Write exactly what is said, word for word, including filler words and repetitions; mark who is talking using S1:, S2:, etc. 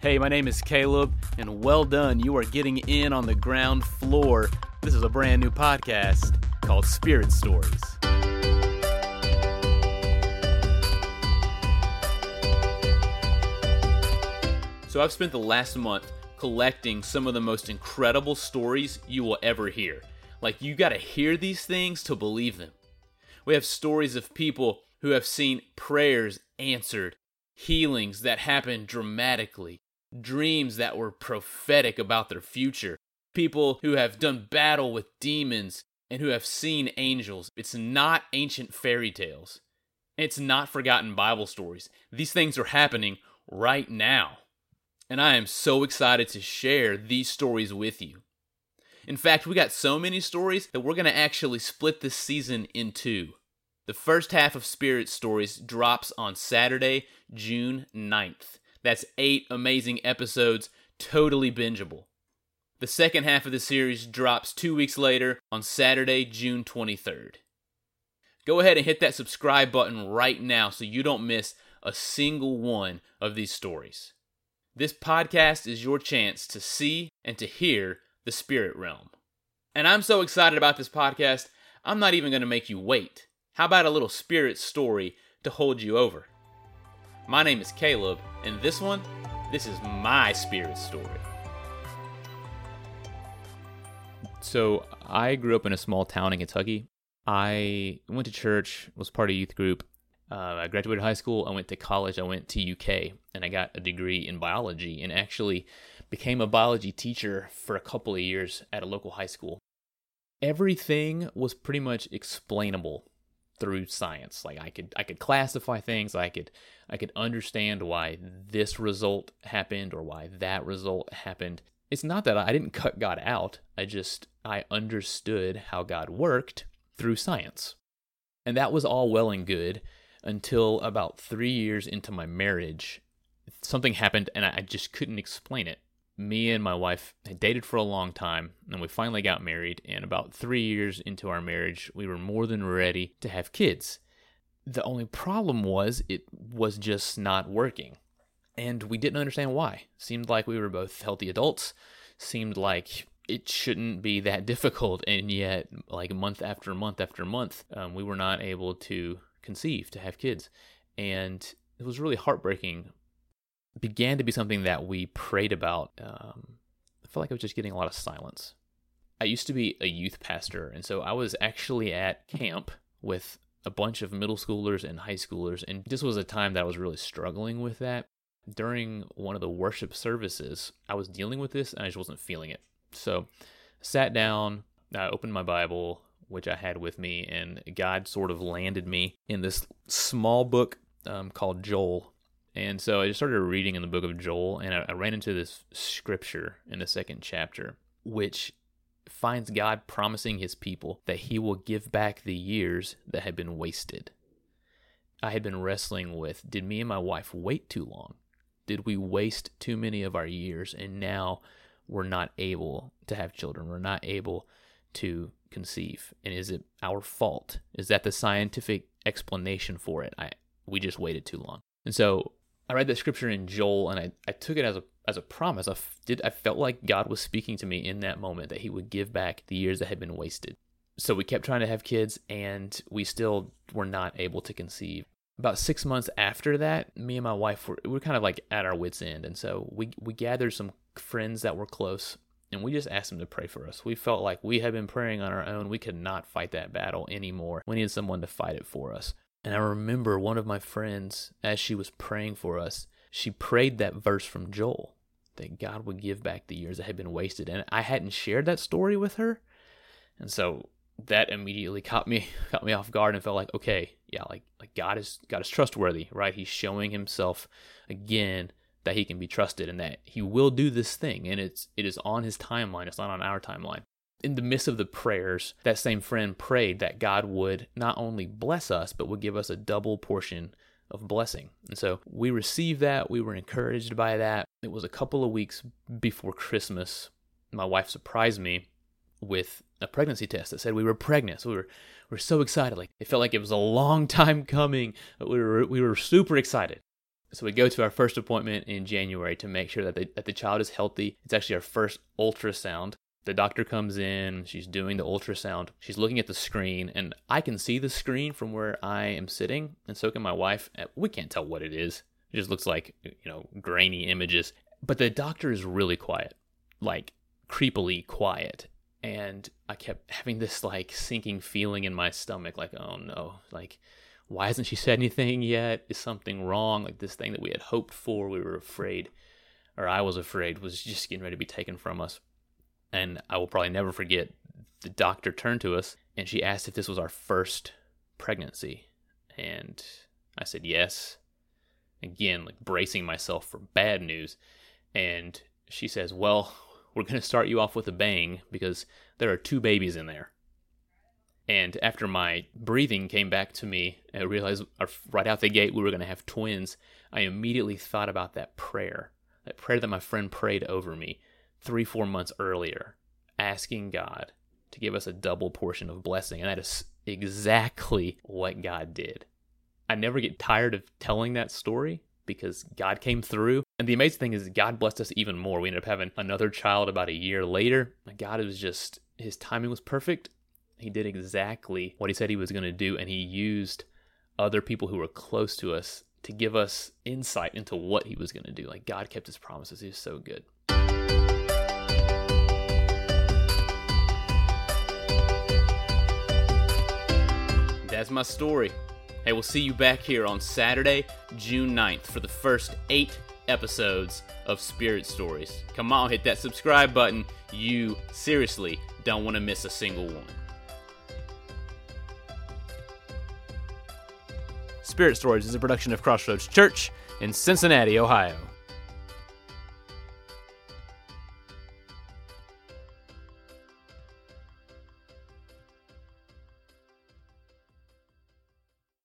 S1: Hey, my name is Caleb, and well done, you are getting in on the ground floor. This is a brand new podcast called Spirit Stories. So I've spent the last month collecting some of the most incredible stories you will ever hear. Like, you gotta hear these things to believe them. We have stories of people who have seen prayers answered, healings that happened dramatically, dreams that were prophetic about their future, people who have done battle with demons and who have seen angels. It's not ancient fairy tales. It's not forgotten Bible stories. These things are happening right now. And I am so excited to share these stories with you. In fact, we got so many stories that we're going to actually split this season in two. The first half of Spirit Stories drops on Saturday, June ninth. That's eight amazing episodes, totally bingeable. The second half of the series drops two weeks later on Saturday, June twenty-third. Go ahead and hit that subscribe button right now so you don't miss a single one of these stories. This podcast is your chance to see and to hear the spirit realm. And I'm so excited about this podcast, I'm not even going to make you wait. How about a little spirit story to hold you over? My name is Caleb, and this one, this is my spirit story. So, I grew up in a small town in Kentucky. I went to church, was part of youth group. Uh, I graduated high school, I went to college, I went to U K, and I got a degree in biology, and actually became a biology teacher for a couple of years at a local high school. Everything was pretty much explainable through science. Like I could I could classify things, I could I could understand why this result happened or why that result happened. It's not that I didn't cut God out, I just I understood how God worked through science. And that was all well and good until about three years into my marriage. Something happened and I just couldn't explain it. Me and my wife had dated for a long time, and we finally got married, and about three years into our marriage, we were more than ready to have kids. The only problem was it was just not working, and we didn't understand why. Seemed like we were both healthy adults, seemed like it shouldn't be that difficult, and yet, like month after month after month, um, we were not able to conceive, to have kids, and it was really heartbreaking. Began to be something that we prayed about. Um, I felt like I was just getting a lot of silence. I used to be a youth pastor, and so I was actually at camp with a bunch of middle schoolers and high schoolers, and this was a time that I was really struggling with that. During one of the worship services, I was dealing with this, and I just wasn't feeling it. So I sat down, I opened my Bible, which I had with me, and God sort of landed me in this small book um, called Joel. And so I just started reading in the book of Joel, and I, I ran into this scripture in the second chapter, which finds God promising his people that he will give back the years that had been wasted. I had been wrestling with, did me and my wife wait too long? Did we waste too many of our years, and now we're not able to have children? We're not able to conceive. And is it our fault? Is that the scientific explanation for it? I we just waited too long. And so I read that scripture in Joel, and I, I took it as a as a promise. I f- did I felt like God was speaking to me in that moment that he would give back the years that had been wasted. So we kept trying to have kids, and we still were not able to conceive. About six months after that, me and my wife were we were kind of like at our wits' end, and so we we gathered some friends that were close, and we just asked them to pray for us. We felt like we had been praying on our own. We could not fight that battle anymore. We needed someone to fight it for us. And I remember one of my friends, as she was praying for us, she prayed that verse from Joel, that God would give back the years that had been wasted. And I hadn't shared that story with her. And so that immediately caught me caught me off guard and felt like, okay, yeah, like like God is God is trustworthy, right? He's showing himself again that he can be trusted and that he will do this thing. And it's it is on his timeline, it's not on our timeline. In the midst of the prayers, that same friend prayed that God would not only bless us, but would give us a double portion of blessing. And so we received that. We were encouraged by that. It was a couple of weeks before Christmas. My wife surprised me with a pregnancy test that said we were pregnant. So we were we were so excited. Like it felt like it was a long time coming. But we were we were super excited. So we go to our first appointment in January to make sure that the, that the child is healthy. It's actually our first ultrasound. The doctor comes in, she's doing the ultrasound, she's looking at the screen, and I can see the screen from where I am sitting, and so can my wife. We can't tell what it is. It just looks like, you know, grainy images. But the doctor is really quiet, like creepily quiet. And I kept having this like sinking feeling in my stomach, like, oh no, like, why hasn't she said anything yet? Is something wrong? Like this thing that we had hoped for, we were afraid, or I was afraid, was just getting ready to be taken from us. And I will probably never forget, the doctor turned to us and she asked if this was our first pregnancy. And I said yes. Again, like bracing myself for bad news. And she says, well, we're going to start you off with a bang because there are two babies in there. And after my breathing came back to me, I realized right out the gate we were going to have twins. I immediately thought about that prayer, that prayer that my friend prayed over me three, four months earlier, asking God to give us a double portion of blessing. And that is exactly what God did. I never get tired of telling that story because God came through. And the amazing thing is God blessed us even more. We ended up having another child about a year later. God was just, his timing was perfect. He did exactly what he said he was going to do. And he used other people who were close to us to give us insight into what he was going to do. Like God kept his promises. He was so good. That's my story. Hey, we'll see you back here on Saturday, June ninth for the first eight episodes of Spirit Stories. Come on, hit that subscribe button. You seriously don't want to miss a single one. Spirit Stories is a production of Crossroads Church in Cincinnati, Ohio.